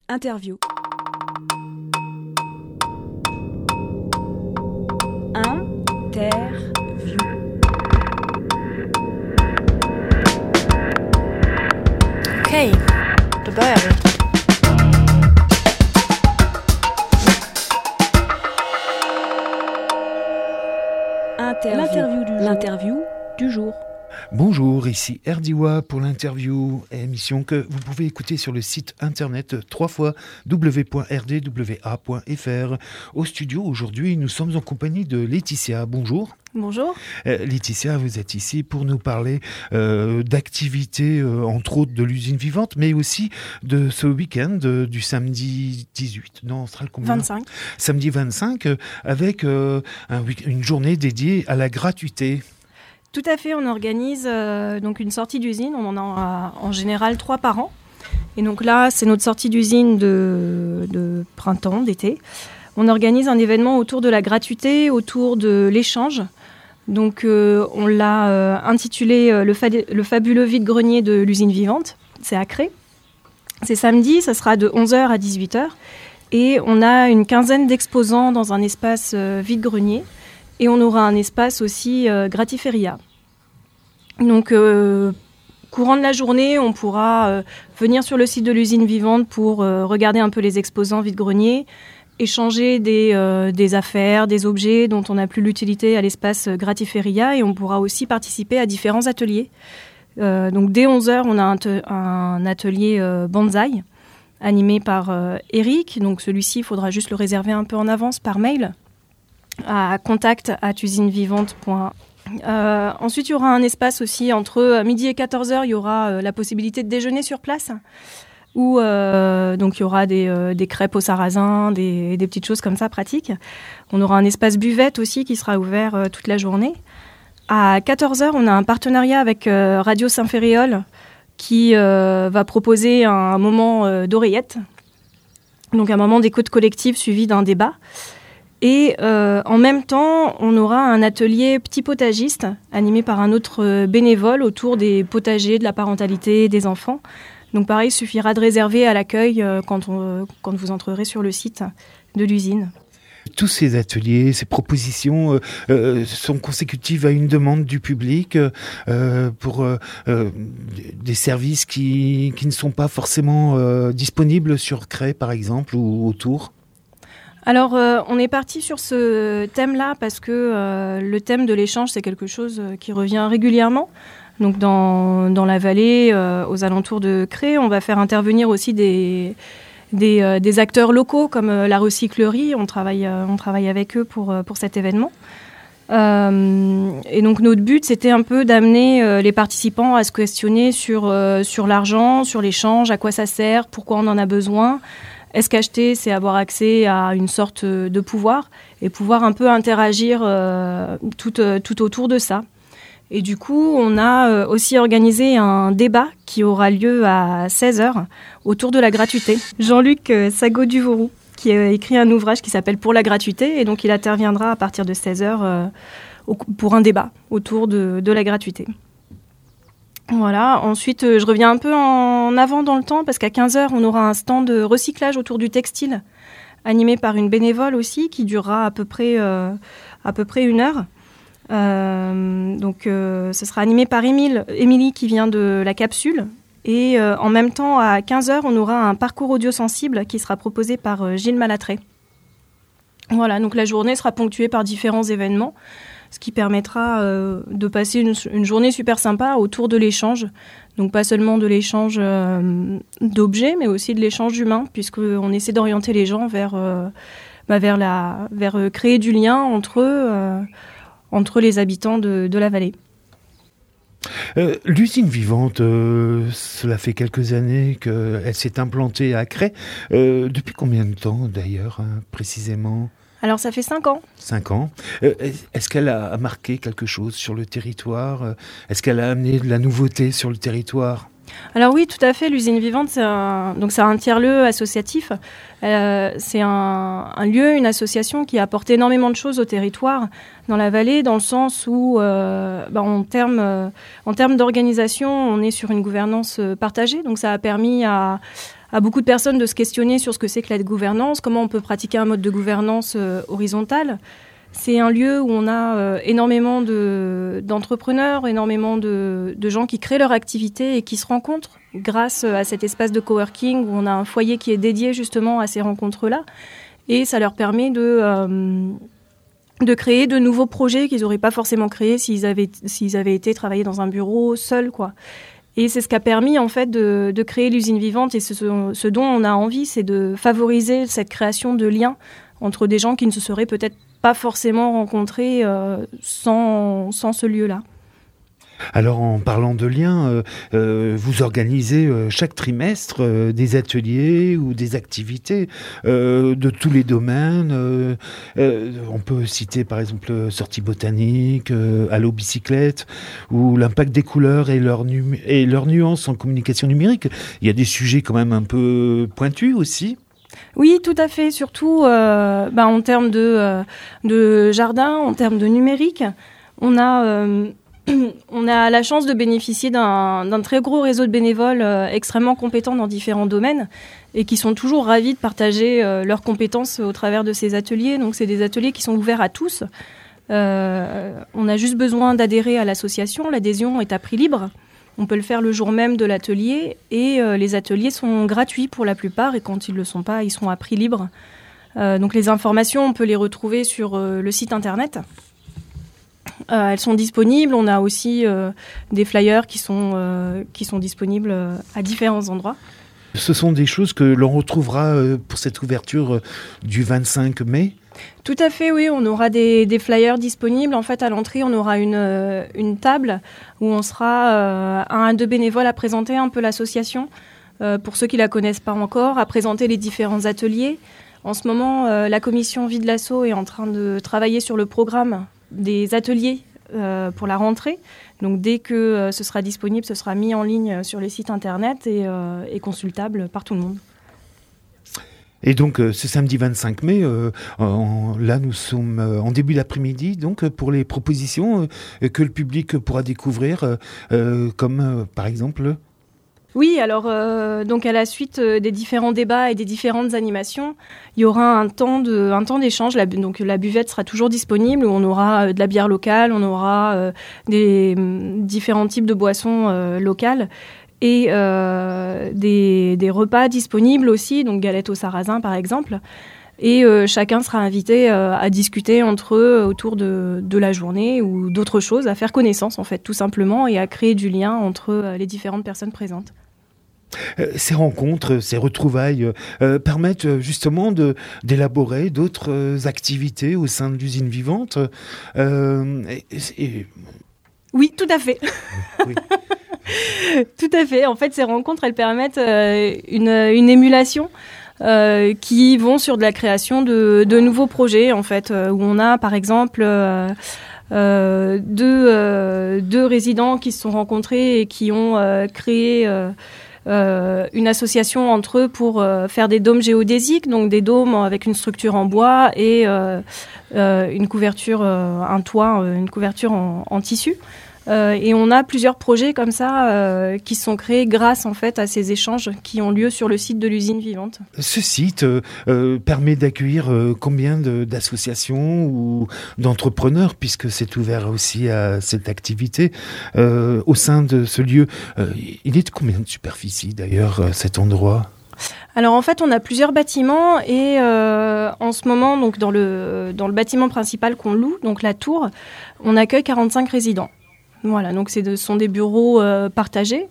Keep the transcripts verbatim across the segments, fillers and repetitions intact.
Interview. Interview. Okej, då börjar vi. Interview. L'interview du jour. L'interview du jour. Bonjour, ici Erdiwa pour l'interview, émission que vous pouvez écouter sur le site internet w w w point r d w a point f r. Au studio, aujourd'hui, nous sommes en compagnie de Laetitia. Bonjour. Bonjour. Euh, Laetitia, vous êtes ici pour nous parler euh, d'activités, euh, entre autres de l'usine vivante, mais aussi de ce week-end euh, du samedi dix-huit, non, ce sera le combien ? vingt-cinq. Samedi vingt-cinq, euh, avec euh, un week- une journée dédiée à la gratuité. Tout à fait, on organise euh, donc une sortie d'usine. On en a en général trois par an. Et donc là, c'est notre sortie d'usine de, de printemps, d'été. On organise un événement autour de la gratuité, autour de l'échange. Donc euh, on l'a euh, intitulé euh, le, fa- le fabuleux vide-grenier de l'usine vivante. C'est à Cré. C'est samedi, ça sera de onze heures à dix-huit heures. Et on a une quinzaine d'exposants dans un espace euh, vide-grenier. Et on aura un espace aussi euh, gratiféria. Donc, euh, courant de la journée, on pourra euh, venir sur le site de l'usine vivante pour euh, regarder un peu les exposants vide-grenier, échanger des, euh, des affaires, des objets dont on n'a plus l'utilité à l'espace gratiféria. Et on pourra aussi participer à différents ateliers. Euh, donc, dès onze heures, on a un, te- un atelier euh, bonsaï animé par euh, Eric. Donc, celui-ci, il faudra juste le réserver un peu en avance par mail à contact arobase usinevivante point com. Euh, ensuite, il y aura un espace aussi entre midi et quatorze heures. Il y aura euh, la possibilité de déjeuner sur place où euh, donc il y aura des, euh, des crêpes au sarrasin, des, des petites choses comme ça pratiques. On aura un espace buvette aussi qui sera ouvert euh, toute la journée. À quatorze heures, on a un partenariat avec euh, Radio Saint-Ferréol qui euh, va proposer un moment euh, d'oreillette, donc un moment d'écoute collective suivi d'un débat. Et euh, en même temps, on aura un atelier petit potagiste animé par un autre euh, bénévole autour des potagers, de la parentalité, des enfants. Donc pareil, il suffira de réserver à l'accueil euh, quand, on, quand vous entrerez sur le site de l'usine. Tous ces ateliers, ces propositions euh, euh, sont consécutives à une demande du public euh, pour euh, euh, des services qui, qui ne sont pas forcément euh, disponibles sur Cré, par exemple, ou autour. Alors, euh, on est parti sur ce thème-là parce que euh, le thème de l'échange, c'est quelque chose qui revient régulièrement. Donc, dans, dans la vallée, euh, aux alentours de Cré, on va faire intervenir aussi des, des, euh, des acteurs locaux comme euh, la recyclerie. On travaille, euh, on travaille avec eux pour, pour cet événement. Euh, et donc, notre but, c'était un peu d'amener euh, les participants à se questionner sur, euh, sur l'argent, sur l'échange, à quoi ça sert, pourquoi on en a besoin. Est-ce qu'acheter, c'est avoir accès à une sorte de pouvoir et pouvoir un peu interagir euh, tout, euh, tout autour de ça. Et du coup, on a euh, aussi organisé un débat qui aura lieu à seize heures autour de la gratuité. Jean-Luc euh, Sago-Duvauroux, qui a écrit un ouvrage qui s'appelle « Pour la gratuité » et donc il interviendra à partir de seize heures euh, au, pour un débat autour de, de la gratuité. Voilà, ensuite euh, je reviens un peu en avant dans le temps parce qu'à quinze heures, on aura un stand de recyclage autour du textile animé par une bénévole aussi qui durera à peu près, euh, à peu près une heure. Euh, donc euh, ce sera animé par Émile, Émilie qui vient de la capsule et euh, en même temps à quinze heures, on aura un parcours audio sensible qui sera proposé par euh, Gilles Malatré. Voilà, donc la journée sera ponctuée par différents événements, ce qui permettra euh, de passer une, une journée super sympa autour de l'échange. Donc pas seulement de l'échange euh, d'objets, mais aussi de l'échange humain, puisqu'on essaie d'orienter les gens vers, euh, bah vers, la, vers euh, créer du lien entre eux, euh, entre les habitants de, de la vallée. Euh, l'usine vivante, euh, cela fait quelques années qu'elle s'est implantée à Cré. Euh, depuis combien de temps d'ailleurs, hein, précisément ? Alors ça fait cinq ans. Cinq ans. Euh, est-ce qu'elle a marqué quelque chose sur le territoire ? Est-ce qu'elle a amené de la nouveauté sur le territoire ? Alors oui, tout à fait. L'usine vivante, c'est un, donc c'est un tiers-lieu associatif. Euh, c'est un, un lieu, une association qui apporte énormément de choses au territoire, dans la vallée, dans le sens où, euh, bah, en termes euh, en termes d'organisation, on est sur une gouvernance partagée. Donc ça a permis à à beaucoup de personnes de se questionner sur ce que c'est que la gouvernance, comment on peut pratiquer un mode de gouvernance euh, horizontale. C'est un lieu où on a euh, énormément de, d'entrepreneurs, énormément de, de gens qui créent leur activité et qui se rencontrent grâce à cet espace de coworking où on a un foyer qui est dédié justement à ces rencontres-là. Et ça leur permet de, euh, de créer de nouveaux projets qu'ils n'auraient pas forcément créés s'ils avaient, s'ils avaient été travailler dans un bureau seul, quoi. Et c'est ce qui a permis en fait de, de créer l'usine vivante. Et ce, ce dont on a envie, c'est de favoriser cette création de liens entre des gens qui ne se seraient peut-être pas forcément rencontrés euh, sans, sans ce lieu-là. Alors, en parlant de liens, euh, euh, vous organisez euh, chaque trimestre euh, des ateliers ou des activités euh, de tous les domaines. Euh, euh, on peut citer par exemple sortie botanique, euh, Allo bicyclette, ou l'impact des couleurs et leurs nu- et leurs nuances en communication numérique. Il y a des sujets quand même un peu pointus aussi. Oui, tout à fait. Surtout euh, bah, en termes de, euh, de jardin, en termes de numérique, on a... Euh, On a la chance de bénéficier d'un, d'un très gros réseau de bénévoles euh, extrêmement compétents dans différents domaines et qui sont toujours ravis de partager euh, leurs compétences au travers de ces ateliers. Donc, c'est des ateliers qui sont ouverts à tous. Euh, on a juste besoin d'adhérer à l'association. L'adhésion est à prix libre. On peut le faire le jour même de l'atelier et euh, les ateliers sont gratuits pour la plupart et quand ils ne le sont pas, ils sont à prix libre. Euh, donc, les informations, on peut les retrouver sur euh, le site internet. Euh, elles sont disponibles. On a aussi euh, des flyers qui sont, euh, qui sont disponibles euh, à différents endroits. Ce sont des choses que l'on retrouvera euh, pour cette ouverture euh, du vingt-cinq mai. Tout à fait, oui. On aura des, des flyers disponibles. En fait, à l'entrée, on aura une, euh, une table où on sera euh, un à deux bénévoles à présenter un peu l'association. Euh, pour ceux qui ne la connaissent pas encore, à présenter les différents ateliers. En ce moment, euh, la commission Vie de l'Asso est en train de travailler sur le programme des ateliers euh, pour la rentrée. Donc dès que euh, ce sera disponible, ce sera mis en ligne sur les sites internet et, euh, et consultable par tout le monde. Et donc euh, ce samedi vingt-cinq mai, euh, en, là nous sommes euh, en début d'après-midi, donc euh, pour les propositions euh, que le public pourra découvrir, euh, euh, comme euh, par exemple... Oui, alors euh, donc à la suite euh, des différents débats et des différentes animations, il y aura un temps de un temps d'échange. La, donc la buvette sera toujours disponible où on aura euh, de la bière locale, on aura euh, des euh, différents types de boissons euh, locales et euh, des, des repas disponibles aussi, donc galettes au sarrasin par exemple. Et euh, chacun sera invité euh, à discuter entre eux autour de, de la journée ou d'autres choses, à faire connaissance en fait, tout simplement, et à créer du lien entre euh, les différentes personnes présentes. Euh, ces rencontres, ces retrouvailles euh, permettent justement de, d'élaborer d'autres euh, activités au sein de l'usine vivante. Euh, et, et... Oui, tout à fait. Oui. Tout à fait. En fait, ces rencontres, elles permettent euh, une, une émulation. Euh, qui vont sur de la création de, de nouveaux projets, en fait, euh, où on a, par exemple, euh, euh, deux, euh, deux résidents qui se sont rencontrés et qui ont euh, créé euh, euh, une association entre eux pour euh, faire des dômes géodésiques, donc des dômes avec une structure en bois et euh, euh, une couverture, euh, un toit, euh, une couverture en, en tissu. Euh, et on a plusieurs projets comme ça euh, qui sont créés grâce en fait à ces échanges qui ont lieu sur le site de l'usine vivante. Ce site euh, euh, permet d'accueillir euh, combien de, d'associations ou d'entrepreneurs, puisque c'est ouvert aussi à cette activité euh, au sein de ce lieu. Euh, il est de combien de superficie d'ailleurs cet endroit ? Alors en fait, on a plusieurs bâtiments et euh, en ce moment, donc dans le dans le bâtiment principal qu'on loue, donc la tour, on accueille quarante-cinq résidents. Voilà, donc ce sont des bureaux euh, partagés.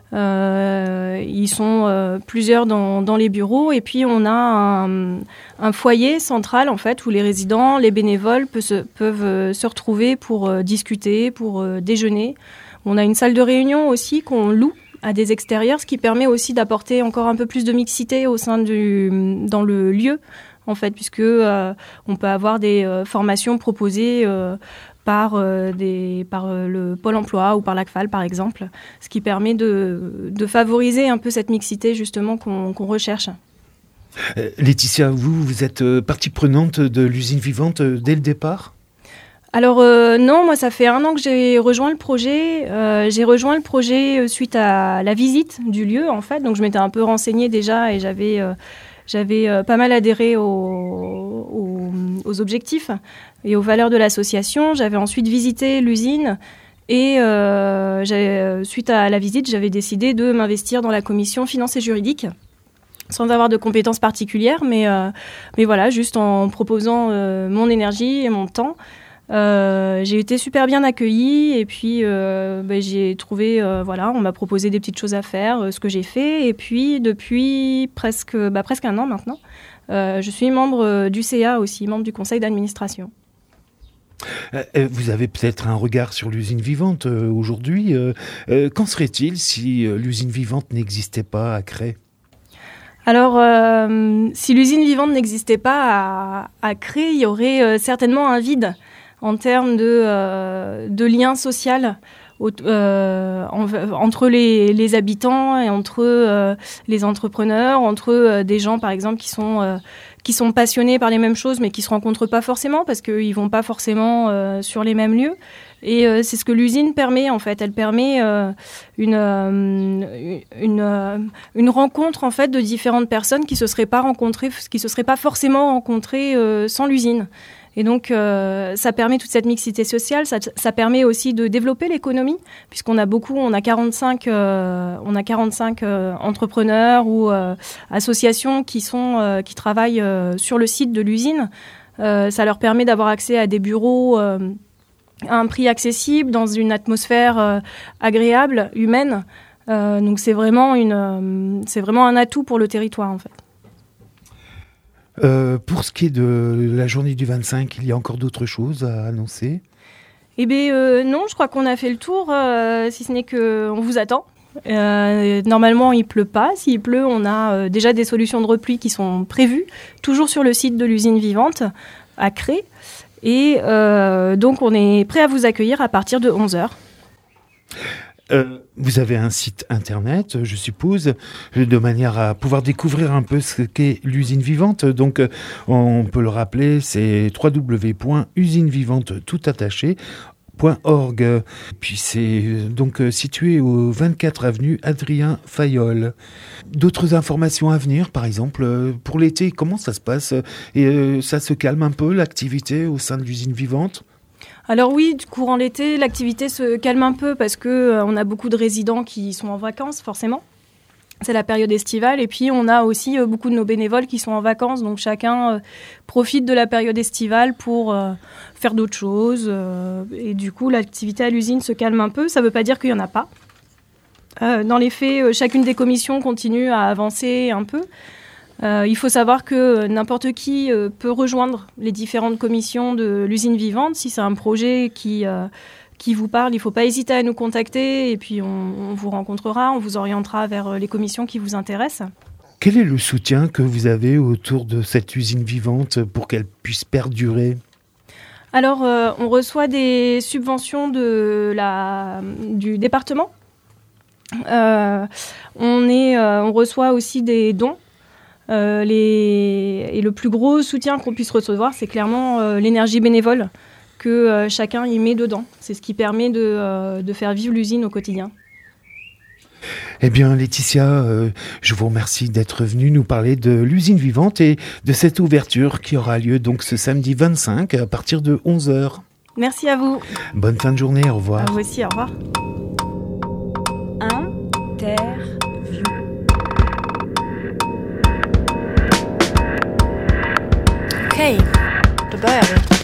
Euh, ils sont euh, plusieurs dans, dans les bureaux. Et puis, on a un, un foyer central, en fait, où les résidents, les bénévoles peuvent se, peuvent, euh, se retrouver pour euh, discuter, pour euh, déjeuner. On a une salle de réunion aussi qu'on loue à des extérieurs, ce qui permet aussi d'apporter encore un peu plus de mixité au sein du, dans le lieu, en fait, puisque euh, on peut avoir des euh, formations proposées euh, par, euh, des, par euh, le Pôle emploi ou par l'A C F A L, par exemple, ce qui permet de, de favoriser un peu cette mixité, justement, qu'on, qu'on recherche. Euh, Laetitia, vous, vous êtes euh, partie prenante de l'usine vivante euh, dès le départ ? Alors euh, non, moi ça fait un an que j'ai rejoint le projet. Euh, j'ai rejoint le projet suite à la visite du lieu en fait. Donc je m'étais un peu renseignée déjà et j'avais, euh, j'avais euh, pas mal adhéré aux, aux, aux objectifs et aux valeurs de l'association. J'avais ensuite visité l'usine et euh, j'ai, suite à la visite, j'avais décidé de m'investir dans la commission finance et juridique, sans avoir de compétences particulières, mais, euh, mais voilà, juste en proposant euh, mon énergie et mon temps. Euh, j'ai été super bien accueillie et puis euh, bah, j'ai trouvé, euh, voilà, on m'a proposé des petites choses à faire, euh, ce que j'ai fait. Et puis depuis presque, bah, presque un an maintenant, euh, je suis membre euh, du C A aussi, membre du conseil d'administration. Euh, vous avez peut-être un regard sur l'usine vivante euh, aujourd'hui. Euh, euh, qu'en serait-il si euh, l'usine vivante n'existait pas à Crest ? Alors, euh, si l'usine vivante n'existait pas à, à Crest, il y aurait euh, certainement un vide en termes de, euh, de lien social au, euh, en, entre les, les habitants et entre euh, les entrepreneurs, entre euh, des gens, par exemple, qui sont, euh, qui sont passionnés par les mêmes choses, mais qui ne se rencontrent pas forcément parce qu'ils ne vont pas forcément euh, sur les mêmes lieux. Et euh, c'est ce que l'usine permet, en fait. Elle permet euh, une, euh, une, euh, une rencontre, en fait, de différentes personnes qui ne se seraient pas rencontrées, qui se seraient pas forcément rencontrées euh, sans l'usine. Et donc, euh, ça permet toute cette mixité sociale. Ça, ça permet aussi de développer l'économie, puisqu'on a beaucoup, on a quarante-cinq, euh, on a quarante-cinq euh, entrepreneurs ou euh, associations qui sont, euh, qui travaillent euh, sur le site de l'usine. Euh, ça leur permet d'avoir accès à des bureaux euh, à un prix accessible, dans une atmosphère euh, agréable, humaine. Euh, donc, c'est vraiment une, euh, c'est vraiment un atout pour le territoire, en fait. Euh, pour ce qui est de la journée du vingt-cinq, il y a encore d'autres choses à annoncer ? Eh bien, euh, non, je crois qu'on a fait le tour, euh, si ce n'est qu'on vous attend. Euh, normalement, il ne pleut pas. S'il pleut, on a euh, déjà des solutions de repli qui sont prévues, toujours sur le site de l'usine vivante, à Crest. Et euh, donc, on est prêt à vous accueillir à partir de onze heures. Euh, vous avez un site internet, je suppose, de manière à pouvoir découvrir un peu ce qu'est l'usine vivante. Donc, on peut le rappeler, c'est w w w point usine vivante tout attaché point org. Puis c'est donc situé au vingt-quatre avenue Adrien Fayolle. D'autres informations à venir, par exemple, pour l'été, comment ça se passe ? Et euh, ça se calme un peu, l'activité au sein de l'usine vivante ? Alors oui, courant l'été, l'activité se calme un peu parce que euh, on a beaucoup de résidents qui sont en vacances, forcément. C'est la période estivale. Et puis, on a aussi euh, beaucoup de nos bénévoles qui sont en vacances. Donc, chacun euh, profite de la période estivale pour euh, faire d'autres choses. Euh, et du coup, l'activité à l'usine se calme un peu. Ça ne veut pas dire qu'il n'y en a pas. Euh, dans les faits, euh, chacune des commissions continue à avancer un peu. Euh, il faut savoir que n'importe qui euh, peut rejoindre les différentes commissions de l'usine vivante. Si c'est un projet qui, euh, qui vous parle, il ne faut pas hésiter à nous contacter et puis on, on vous rencontrera, on vous orientera vers les commissions qui vous intéressent. Quel est le soutien que vous avez autour de cette usine vivante pour qu'elle puisse perdurer ? Alors, euh, on reçoit des subventions de la, du département. Euh, on, est, euh, on reçoit aussi des dons. Euh, les... Et le plus gros soutien qu'on puisse recevoir, c'est clairement euh, l'énergie bénévole que euh, chacun y met dedans. C'est ce qui permet de, euh, de faire vivre l'usine au quotidien. Eh bien, Laetitia, euh, je vous remercie d'être venue nous parler de l'usine vivante et de cette ouverture qui aura lieu donc ce samedi vingt-cinq à partir de onze heures. Merci à vous. Bonne fin de journée, au revoir. À vous aussi, au revoir. Interview. Okej, då börjar vi.